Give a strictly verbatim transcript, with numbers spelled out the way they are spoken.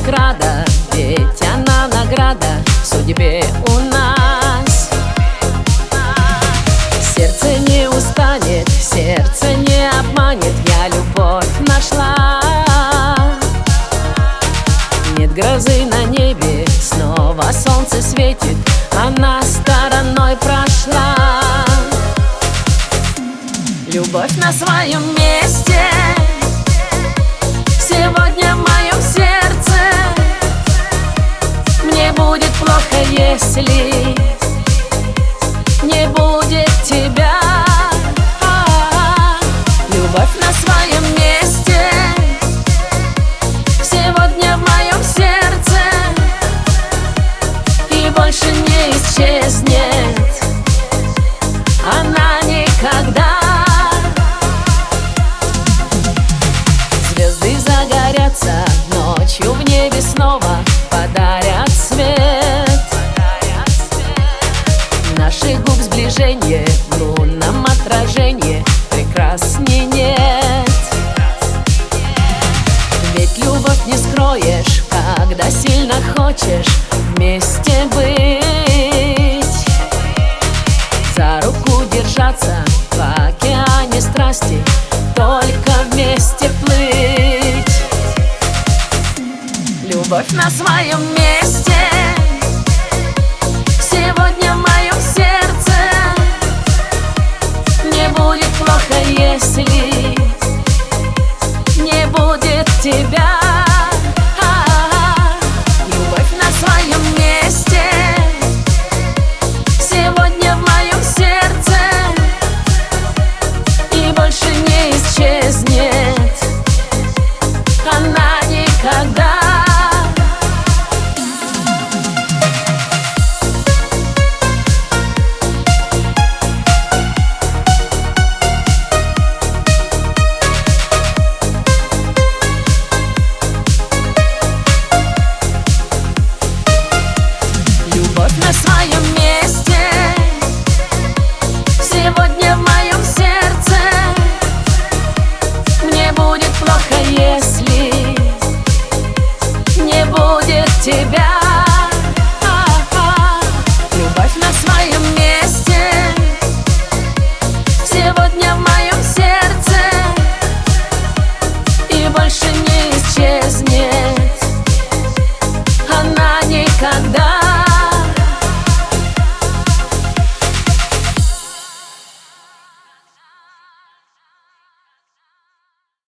награда, ведь она награда в судьбе у нас. Сердце не устанет, сердце не обманет, я любовь нашла. Нет грозы на небе, снова солнце светит, она стороной прошла. Любовь на своем месте сегодня в моем сердце. Мне будет плохо, если не будет тебя. Любовь на своем месте сегодня в моем сердце и больше не исчезнет она никогда. Звезды загорятся ночью в небе, снова подарят свет. Наших губ сближение в лунном отражении прекрасней нет. Ведь любовь не скроешь, когда сильно хочешь вместе быть. За руку держаться в океане страсти, только вместе плыть. Любовь на своем месте сегодня в моем сердце. Мне будет плохо, если не будет тебя. Любовь на своем месте сегодня в моем сердце и больше не исчезнет она никогда. Любовь на своем месте сегодня в моем сердце. Мне будет плохо, если не будет тебя. Любовь на своем месте сегодня в моем сердце и больше не исчезнет.